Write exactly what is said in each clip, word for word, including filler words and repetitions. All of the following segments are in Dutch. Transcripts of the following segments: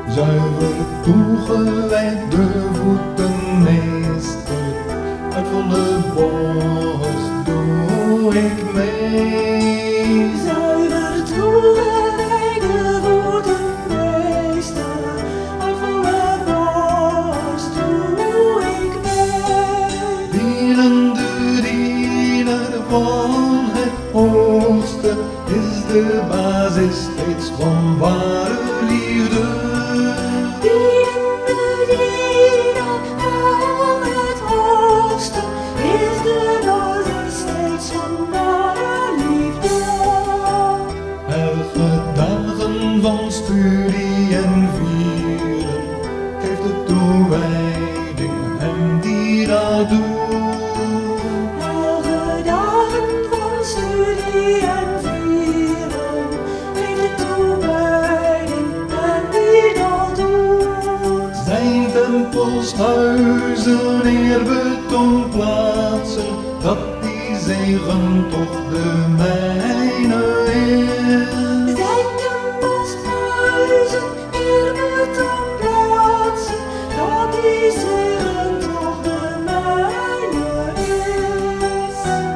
Zuiver toegewijd de voetenmeester, uit volle borst doe ik mee. Zuiver toegewijd de voetenmeester, uit volle borst doe ik mee. Dienende diener van het hoogste is de basis steeds van ware liefde. Dienende diener van het hoogste is de basis steeds van ware liefde. Elke dagen van studie en vieren geeft de toewijding hem die dat doet. Elke dagen van studie en vieren geeft de toewijding hem die dat doet. Zijn tempels, huizen, eerbetoon plaatsen, dat die zegen toch de mijne is. Zijn tempels, huizen, eerbetoon plaatsen, dat die zegen toch de mijne is.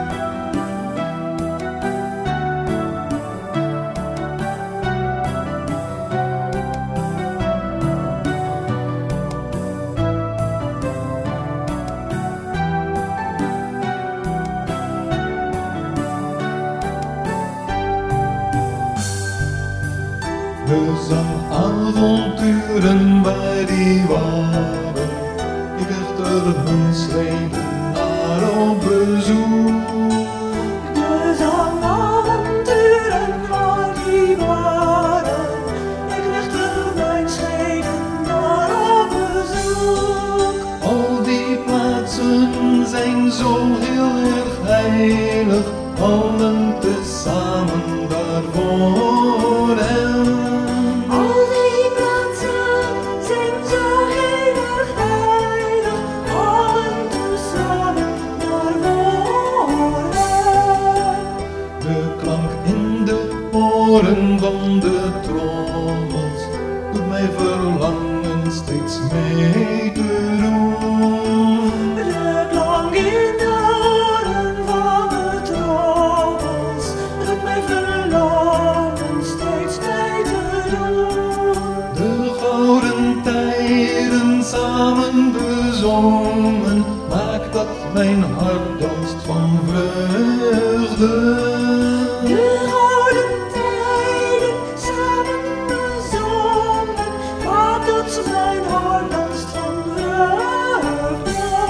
We zangavonturen bij die waren, ik werd er hun schreden naar op bezoek. De zangavonturen waar die waren, ik legde mijn schreden naar op bezoek. Al die plaatsen zijn zo heel erg heilig, allen tezamen daarvoor hem. Al die plaatsen zijn zo heel erg heilig, allen tezamen daarvoor hem. De klank in de oren van de trommels doet mij verlangen steeds mee te doen. De klank in de oren van de trommels doet mij verlangen steeds mee te doen. De gouden tijden samen bezongen, maakt dat mijn hart danst van vreugde. De gouden tijden samen bezongen, maakt dat mijn hart danst van vreugde.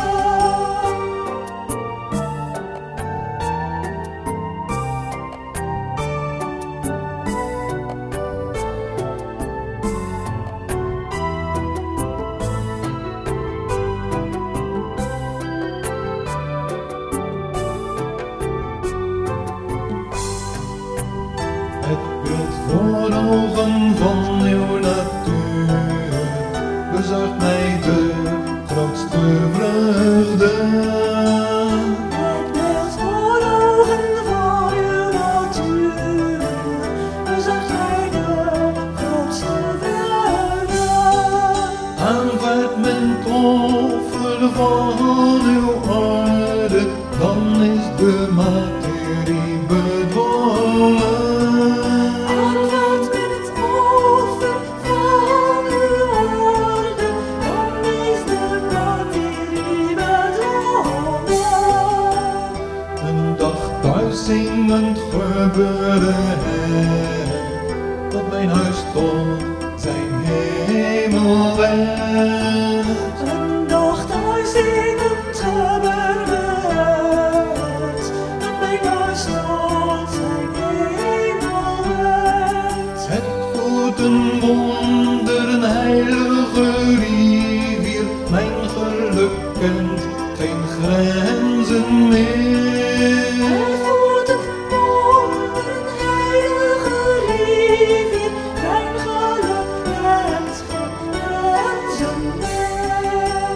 Het beeld voor ogen van uw natuur bezorgt mij de grootste vreugde. Het beeld voor ogen van uw natuur bezorgt mij de grootste vreugde. Aanvaardt men het offer van uw orde, dan is de materie bedwongen. Aanvaardt men het offer van uw orde, dan is de materie bedwongen. Een dag thuis zingend gebeurde het, dat mijn huis tot zijn hemel werd. Een dag thuis zingend gebeurde het, dat mijn huis tot zijn hemel werd. Het voetenwonder, een heilige rivier, mijn geluk kent geen grenzen meer. Het voetenwonder, een heilige rivier, mijn geluk kent geen grenzen meer.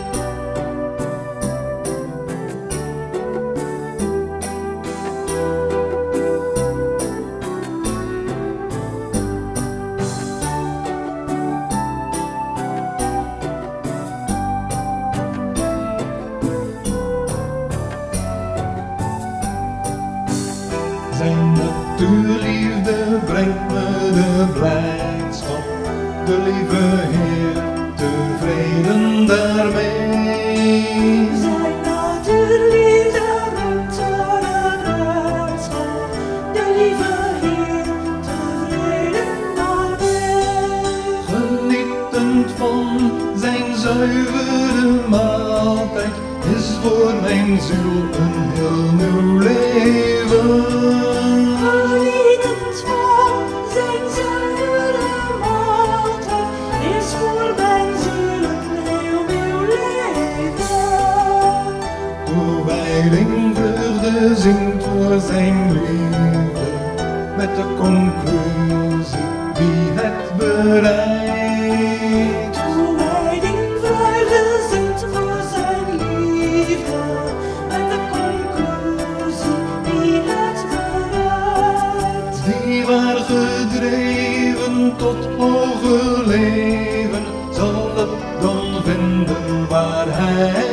Zijn natuurliefde brengt me de blijdschap, de lieve Heer tevreden daarmee. Zijn natuurliefde brengt me de blijdschap, de lieve Heer tevreden daarmee. Genietend van zijn zuivere maaltijd is voor mijn ziel een heel nieuw leven. Genietend van zijn zuivere maaltijd is voor mijn ziel een heel nieuw leven. Toewijding vreugde zingt voor zijn liefde, met de conclusie wie het bereidt. Toewijding vreugde zingt voor zijn liefde, met de conclusie wie het bereidt. Die waar gedreven tot hoger leven, zal het dan vinden waar hij